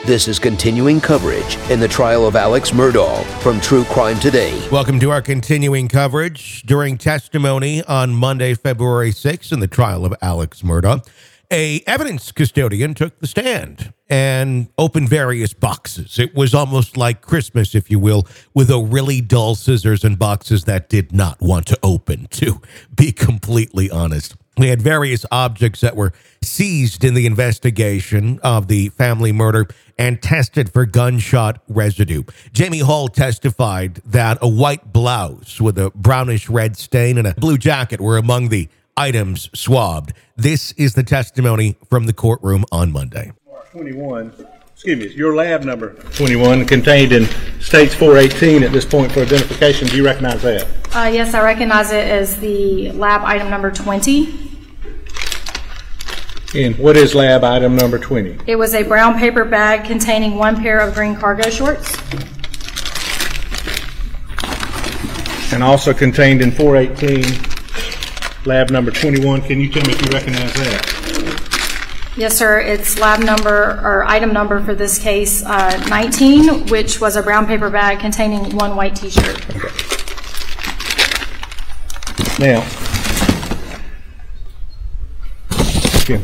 This is continuing coverage in the trial of Alex Murdaugh from True Crime Today. Welcome to our continuing coverage. During testimony on Monday, February 6th in the trial of Alex Murdaugh, a evidence custodian took the stand and opened various boxes. It was almost like Christmas, if you will, with a really dull scissors and boxes that did not want to open, to be completely honest. We had various objects that were seized in the investigation of the family murder and tested for gunshot residue. Jamie Hall testified that a white blouse with a brownish red stain and a blue jacket were among the items swabbed. This is the testimony from the courtroom on Monday. 21, your lab number 21 contained in States 418 at this point for identification. Do you recognize that? Yes, I recognize it as the lab item number 20. And what is lab item number 20? It was a brown paper bag containing one pair of green cargo shorts. And also contained in 418, lab number 21. Can you tell me if you recognize that? Yes, sir. It's lab number, or item number for this case, 19, which was a brown paper bag containing one white T-shirt. Okay. Now, okay.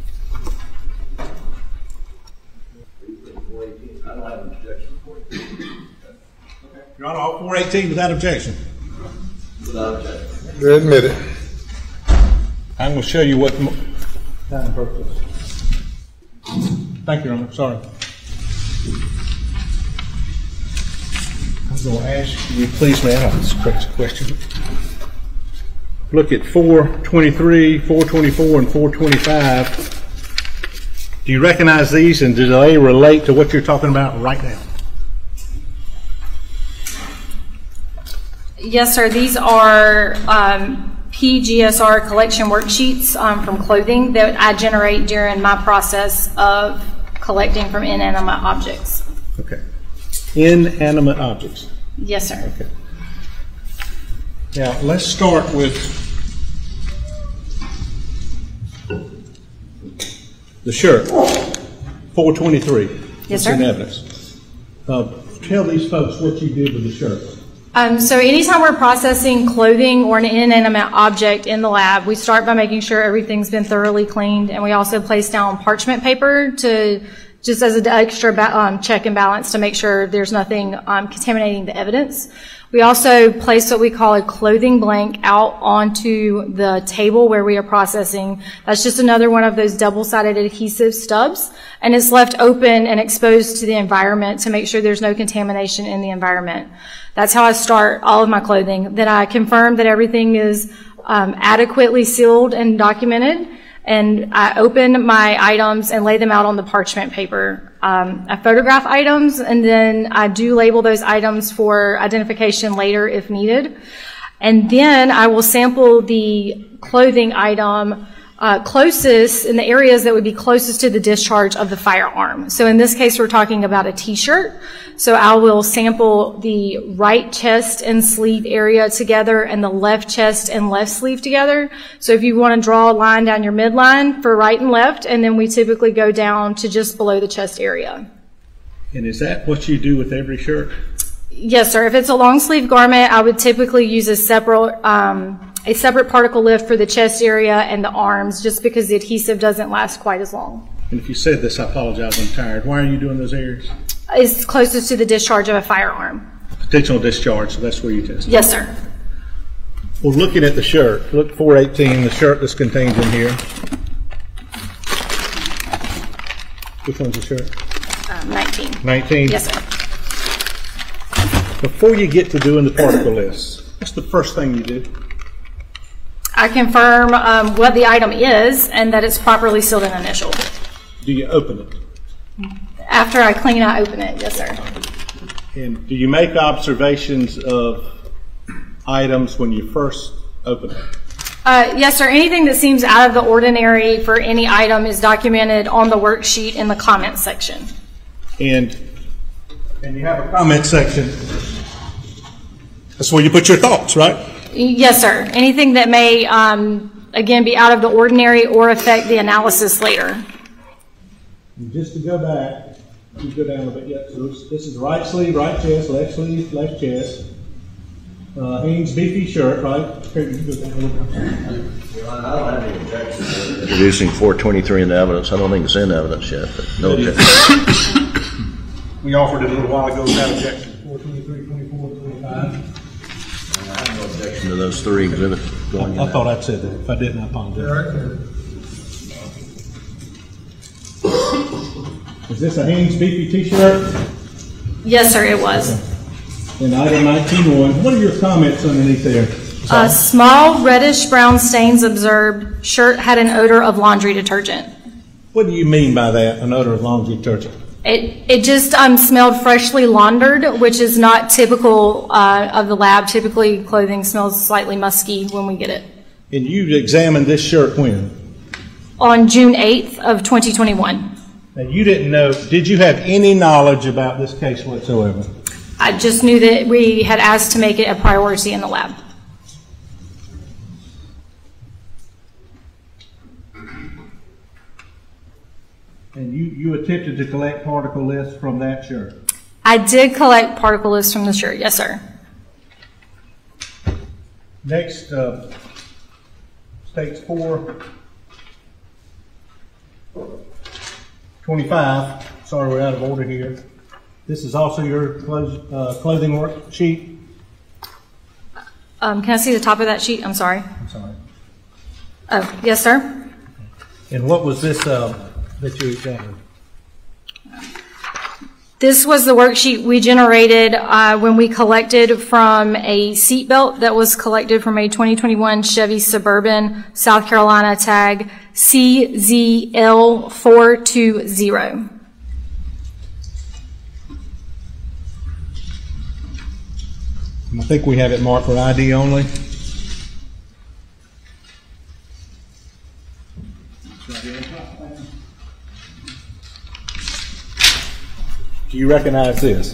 Your Honor, all 418 without objection. Without objection. You admit it. I'm going to show you what time purpose. Thank you, Your Honor. Sorry. I'm going to ask you, please, ma'am, this is a question. Look at 423, 424, and 425. Do you recognize these, and do they relate to what you're talking about right now? Yes, sir. These are PGSR collection worksheets from clothing that I generate during my process of collecting from inanimate objects. Okay. Inanimate objects. Yes, sir. Okay. Now, let's start with the shirt, 423. Yes, sir. In evidence. Tell these folks what you did with the shirt. So anytime we're processing clothing or an inanimate object in the lab, we start by making sure everything's been thoroughly cleaned, and we also place down parchment paper to just as an extra check and balance to make sure there's nothing contaminating the evidence. We also place what we call a clothing blank out onto the table where we are processing. That's just another one of those double-sided adhesive stubs, and it's left open and exposed to the environment to make sure there's no contamination in the environment. That's how I start all of my clothing. Then I confirm that everything is adequately sealed and documented, and I open my items and lay them out on the parchment paper. I photograph items, and then I do label those items for identification later if needed. And then I will sample the clothing item closest in the areas that would be closest to the discharge of the firearm. So in this case, we're talking about a T-shirt. So I will sample the right chest and sleeve area together and the left chest and left sleeve together. So if you want to draw a line down your midline for right and left, and then we typically go down to just below the chest area. And is that what you do with every shirt? Yes, sir. If it's a long sleeve garment, I would typically use a separate particle lift for the chest area and the arms, just because the adhesive doesn't last quite as long. And if you said this, I apologize, I'm tired. Why are you doing those areas? It's closest to the discharge of a firearm. Potential discharge, so that's where you test. Yes, sir. Well, looking at the shirt, look 418, the shirt that's contained in here. Which one's the shirt? 19. 19? Yes, sir. Before you get to doing the particle list, what's the first thing you do? I confirm what the item is and that it's properly sealed and initialed. Do you open it? After I clean, I open it. Yes, sir. And do you make observations of items when you first open it? Yes, sir. Anything that seems out of the ordinary for any item is documented on the worksheet in the comments section. And you have a comment section. That's where you put your thoughts, right? Yes, sir. Anything that may, again, be out of the ordinary or affect the analysis later. And just to go back, You go down a bit yet. So this is right sleeve, right chest, left sleeve, left chest. Hanes beefy shirt, right? Okay, you go down a little bit. I don't have any objection to introducing 423 into evidence. I don't think it's in evidence yet, but no objection. We offered it a little while ago without objection. 423, 24, 25. I have no objection to those three exhibits going in. I thought I'd said that. If I didn't, I apologize. Is this a Hanes beefy t-shirt? Yes, sir, it was. And item 19.1. What are your comments underneath there? Small reddish brown stains observed. Shirt had an odor of laundry detergent. What do you mean by that, an odor of laundry detergent? It just smelled freshly laundered, which is not typical of the lab. Typically, clothing smells slightly musky when we get it. And you examined this shirt when? On June 8th of 2021. Now, you didn't know, did you have any knowledge about this case whatsoever? I just knew that we had asked to make it a priority in the lab. And you attempted to collect particle lists from that shirt? I did collect particle lists from the shirt, yes, sir. Next, states 425. Sorry, we're out of order here. This is also your clothing worksheet? Can I see the top of that sheet? I'm sorry. I'm sorry. Oh, yes, sir. And what was this that you examined? This was the worksheet we generated when we collected from a seat belt that was collected from a 2021 Chevy Suburban, South Carolina, tag CZL420. I think we have it marked for ID only. Do you recognize this?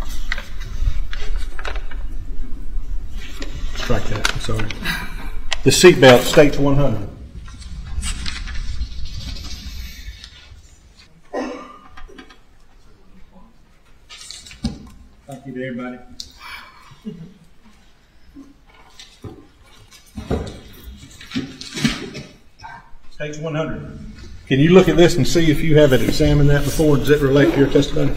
Strike that, I'm sorry. The seatbelt states 100. Thank you to everybody. States 100. Can you look at this and see if you haven't examined that before? Does it relate to your testimony?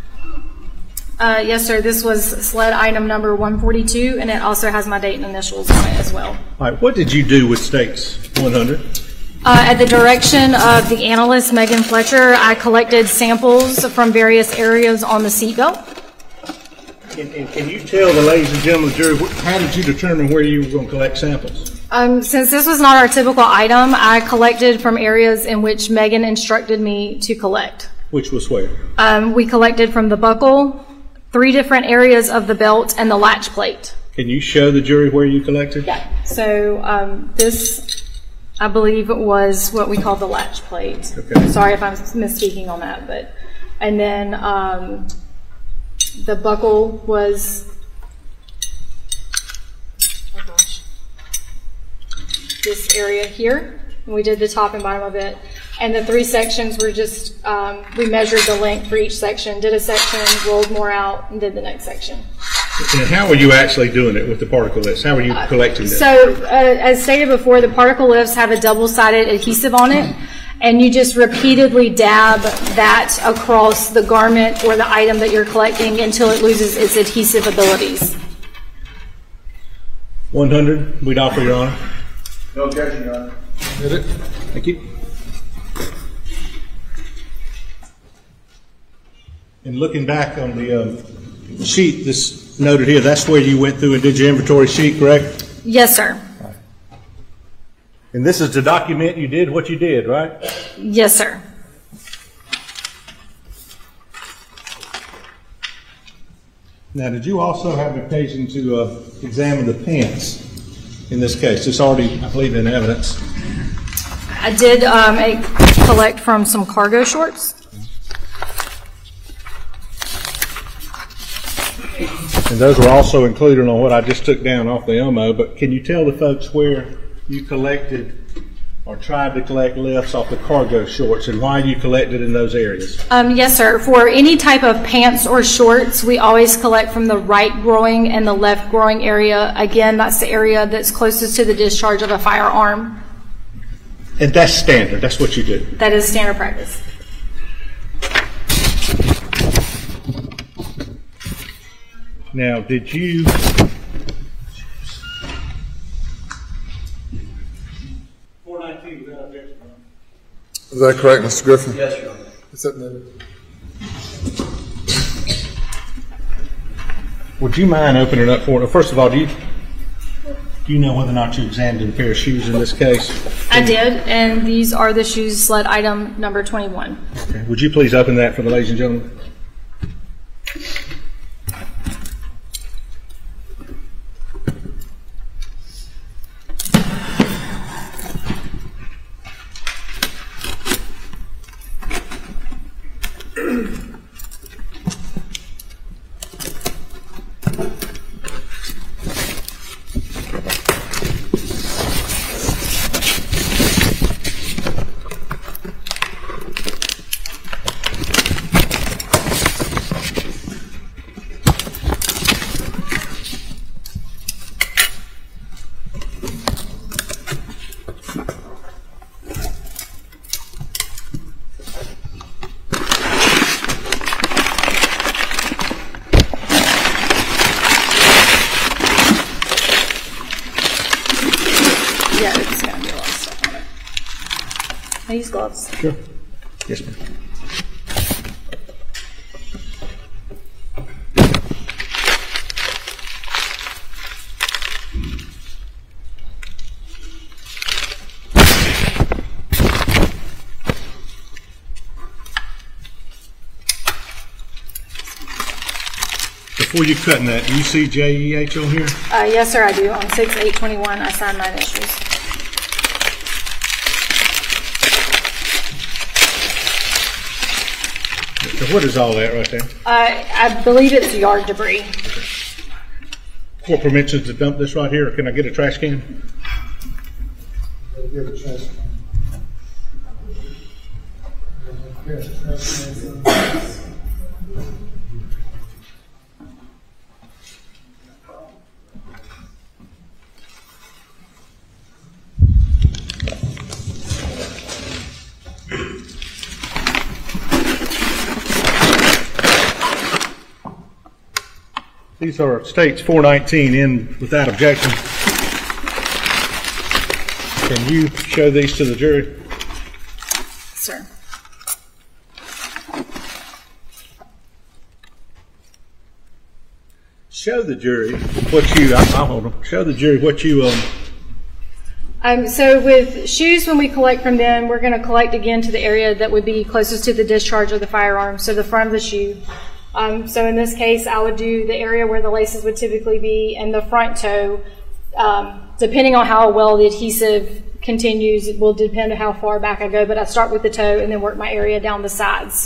Yes, sir. This was SLED item number 142, and it also has my date and initials on it as well. All right. What did you do with states 100? At the direction of the analyst, Megan Fletcher, I collected samples from various areas on the seatbelt. And can you tell the ladies and gentlemen of the jury, how did you determine where you were going to collect samples? Since this was not our typical item, I collected from areas in which Megan instructed me to collect. Which was where? We collected from the buckle, 3 different areas of the belt, and the latch plate. Can you show the jury where you collected? Yeah. So this, I believe, was what we call the latch plate. Okay. Sorry if I'm misspeaking on that, but and then the buckle was. Oh gosh. This area here. And we did the top and bottom of it. And the 3 sections were just, we measured the length for each section, did a section, rolled more out, and did the next section. And how were you actually doing it with the particle lifts? How were you collecting this? So, as stated before, the particle lifts have a double-sided adhesive on it, and you just repeatedly dab that across the garment or the item that you're collecting until it loses its adhesive abilities. 100, we'd offer, Your Honor. No objection, Your Honor. Is it? Thank you. And looking back on the sheet that's noted here, that's where you went through and did your inventory sheet, correct? Yes, sir. Right. And this is to document you did what you did, right? Yes, sir. Now, did you also have an occasion to examine the pants in this case? It's already, I believe, in evidence. I did collect from some cargo shorts. And those were also included on what I just took down off the OMO, but can you tell the folks where you collected or tried to collect lifts off the cargo shorts, and why you collected in those areas? Yes, sir. For any type of pants or shorts, we always collect from the right growing and the left growing area. Again, that's the area that's closest to the discharge of a firearm. And that's standard. That's what you do. That is standard practice. Now, did you... Is that correct, Mr. Griffin? Yes, Your Honor. Is that noted? Would you mind opening up for it? First of all, do you know whether or not you examined a pair of shoes in this case? I did, and these are the shoes sled item number 21. Okay. Would you please open that for the ladies and gentlemen? Yeah, it's going to be a lot of stuff on it. I use gloves. Sure. Yes, ma'am. Before you cutting that, do you see JEH on here? Yes, sir, I do. On 6/8/21, I signed 9 issues. So what is all that right there? I believe it's yard debris. Court permission to dump this right here, or can I get a trash can? These are states 419 in without objection. Can you show these to the jury? Sir. Show the jury what you, I'll hold them. Show the jury what you, So with shoes, when we collect from them, we're going to collect again to the area that would be closest to the discharge of the firearm, so the front of the shoe. So in this case, I would do the area where the laces would typically be and the front toe. Depending on how well the adhesive continues, it will depend on how far back I go, but I start with the toe and then work my area down the sides.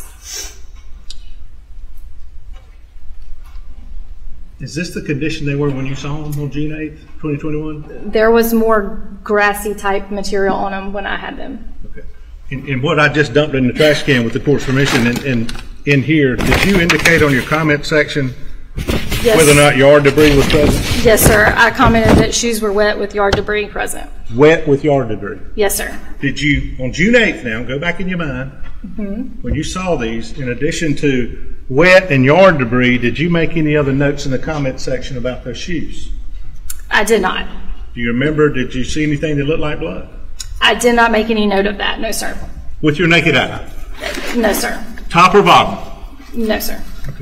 is this the condition they were when you saw them on June 8th, 2021? There was more grassy type material on them when I had them. Okay. And what I just dumped in the trash can with the court's permission and in here, did you indicate on your comment section Yes. whether or not yard debris was present? Yes, sir. I commented that shoes were wet with yard debris present. Wet with yard debris. Yes, sir. Did you, on June 8th now, go back in your mind, when you saw these, in addition to wet and yard debris, did you make any other notes in the comment section about those shoes? I did not. Do you remember, did you see anything that looked like blood? I did not make any note of that. No, sir. With your naked eye? No, sir. Top or bottom? No, sir. Okay.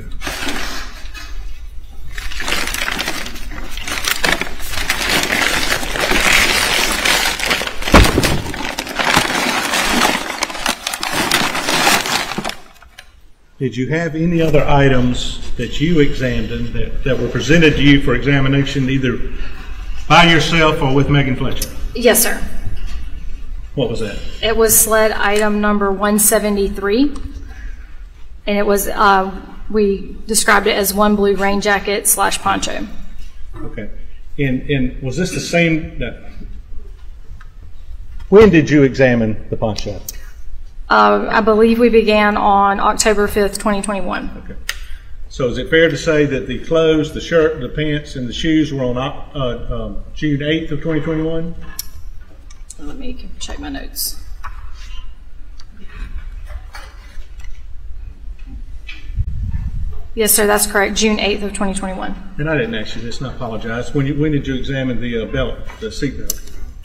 Did you have any other items that you examined that were presented to you for examination either by yourself or with Megan Fletcher? Yes, sir. What was that? It was sled item number 173, and it was, we described it as one blue rain jacket / poncho. Okay. And was this the same, When did you examine the pawn shop? I believe we began on October 5th, 2021. Okay. So is it fair to say that the clothes, the shirt, the pants, and the shoes were on June 8th of 2021? Let me check my notes. Yes, sir, that's correct. June 8th of 2021. And I didn't ask you this, and I apologize. When did you examine the belt, the seat belt?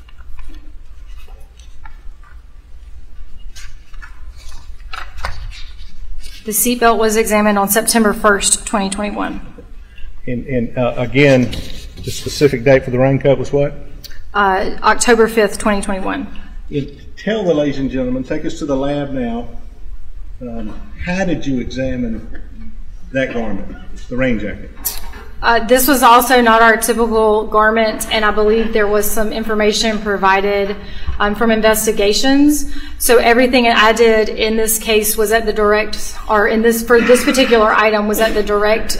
The seatbelt was examined on September 1st, 2021. And again, the specific date for the rain coat was what? October 5th, 2021. Tell the ladies and gentlemen, take us to the lab now. How did you examine that garment, the rain jacket? This was also not our typical garment, and I believe there was some information provided from investigations. So everything I did in this case was at the direct, or in this, for this particular item, was at the direct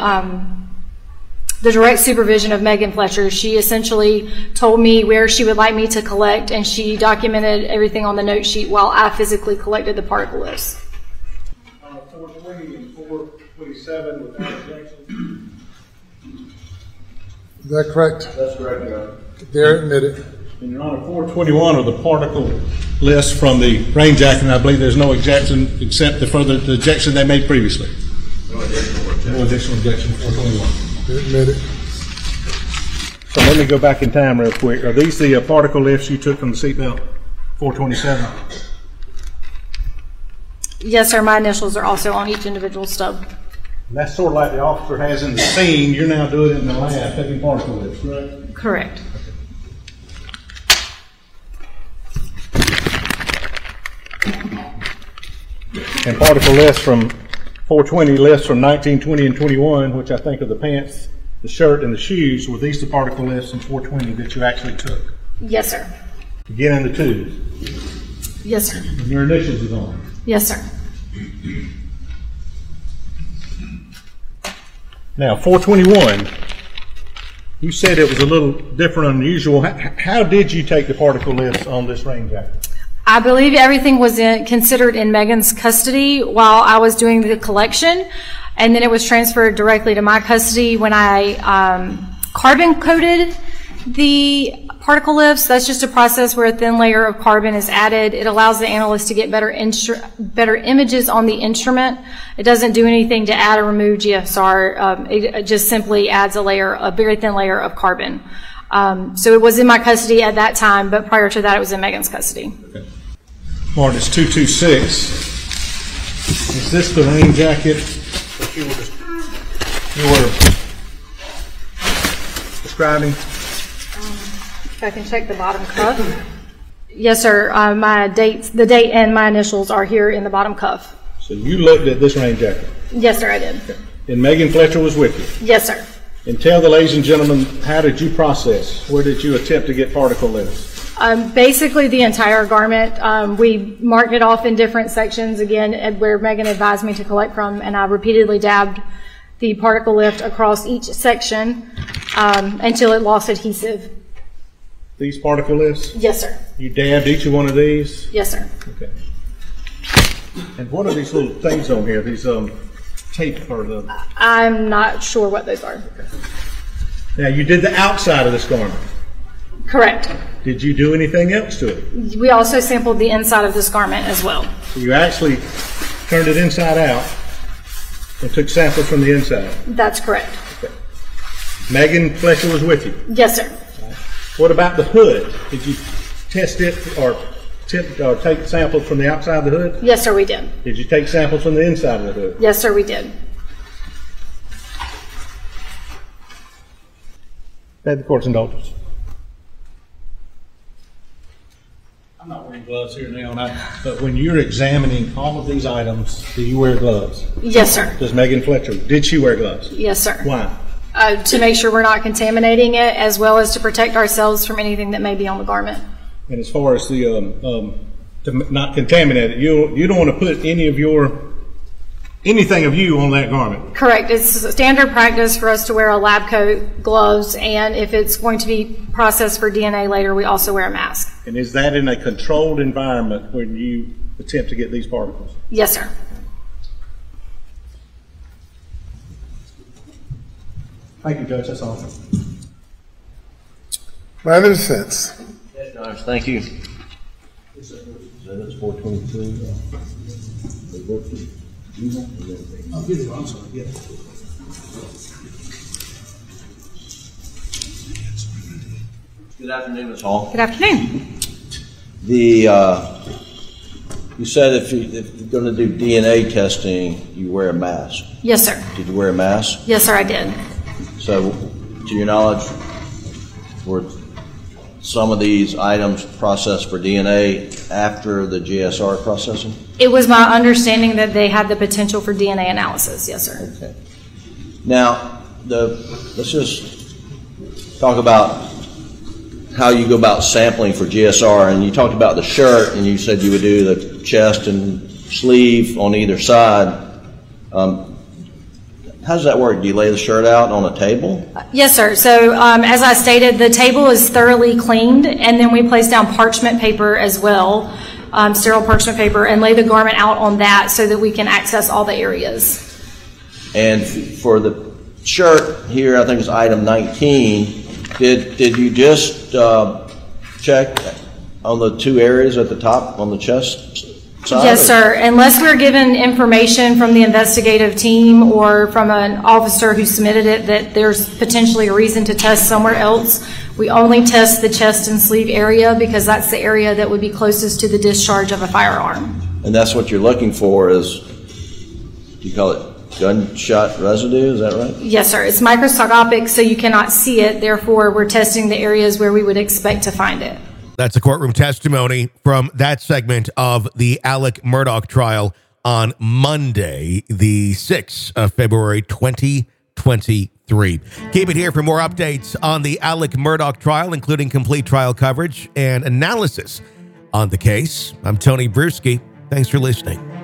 supervision of Megan Fletcher. She essentially told me where she would like me to collect, and she documented everything on the note sheet while I physically collected the particle lists. 420 and 427 without objection. Is that correct? That's correct, Your Honor. They're admitted. And Your Honor, 421 are the particle list from the rain jacket, and I believe there's no objection except the objection they made previously. No additional objection, 421. They're admitted. So let me go back in time real quick. Are these the particle lifts you took from the seatbelt? 427? Yes, sir. My initials are also on each individual stub. And that's sort of like the officer has in the scene. You're now doing it in the lab, taking particle lifts, correct? Correct. And particle lists from 420 lists from 19, 20, and 21, which I think are the pants, the shirt, and the shoes. Were these the particle lists in 420 that you actually took? Yes, sir. Again in the tubes. Yes, sir. And your initials is on. Yes, sir. Now, 421, you said it was a little different, unusual. How did you take the particle lifts on this rain jacket? I believe everything was considered in Megan's custody while I was doing the collection, and then it was transferred directly to my custody when I carbon coated the particle lifts. That's just a process where a thin layer of carbon is added. It allows the analyst to get better images on the instrument. It doesn't do anything to add or remove GFSR. It just simply adds a very thin layer of carbon. So it was in my custody at that time, but prior to that it was in Megan's custody. Okay. Martin, it's 226. Is this the rain jacket that you were describing? If I can check the bottom cuff. Yes, sir. The date and my initials are here in the bottom cuff. So you looked at this rain jacket? Yes, sir, I did. Okay. And Megan Fletcher was with you? Yes, sir. And tell the ladies and gentlemen, how did you process? Where did you attempt to get particle lifts? Basically the entire garment. We marked it off in different sections, again, where Megan advised me to collect from, and I repeatedly dabbed the particle lift across each section until it lost adhesive. These particle lifts? Yes, sir. You dabbed each one of these? Yes, sir. Okay. And what are these little things on here? These tape or the... I'm not sure what those are. Okay. Now, you did the outside of this garment. Correct. Did you do anything else to it? We also sampled the inside of this garment as well. So you actually turned it inside out and took samples from the inside? That's correct. Okay. Megan Fletcher was with you? Yes, sir. What about the hood? Did you test it or take samples from the outside of the hood? Yes, sir, we did. Did you take samples from the inside of the hood? Yes, sir, we did. Had the court's indulgence. I'm not wearing gloves here now, but when you're examining all of these items, do you wear gloves? Yes, sir. Does Megan Fletcher, did she wear gloves? Yes, sir. Why? To make sure we're not contaminating it, as well as to protect ourselves from anything that may be on the garment. And as far as the to not contaminate it, you don't want to put any of your anything of you on that garment. Correct. It's standard practice for us to wear a lab coat, gloves, and if it's going to be processed for DNA later, we also wear a mask. And is that in a controlled environment when you attempt to get these particles? Yes, sir. Thank you, Judge. That's all. Man in defense. Josh, thank you. Exhibits 423. I'm sorry. Yeah. Good afternoon, Ms. Hall. Good afternoon. You said if you're going to do DNA testing, you wear a mask. Yes, sir. Did you wear a mask? Yes, sir, I did. So, to your knowledge, were some of these items processed for DNA after the GSR processing? It was my understanding that they had the potential for DNA analysis. Yes, sir. Okay. Now, let's just talk about how you go about sampling for GSR. And you talked about the shirt, and you said you would do the chest and sleeve on either side. How does that work? Do you lay the shirt out on a table? Yes, sir. So as I stated, the table is thoroughly cleaned, and then we place down parchment paper as well, sterile parchment paper, and lay the garment out on that so that we can access all the areas. And for the shirt here, I think it's item 19, did you just check on the two areas at the top on the chest side? Yes, sir. Unless we're given information from the investigative team or from an officer who submitted it that there's potentially a reason to test somewhere else, we only test the chest and sleeve area because that's the area that would be closest to the discharge of a firearm. And that's what you're looking for is, do you call it gunshot residue? Is that right? Yes, sir. It's microscopic, so you cannot see it. Therefore, we're testing the areas where we would expect to find it. That's a courtroom testimony from that segment of the Alec Murdaugh trial on Monday, the 6th of February, 2023. Keep it here for more updates on the Alec Murdaugh trial, including complete trial coverage and analysis on the case. I'm Tony Bruschi. Thanks for listening.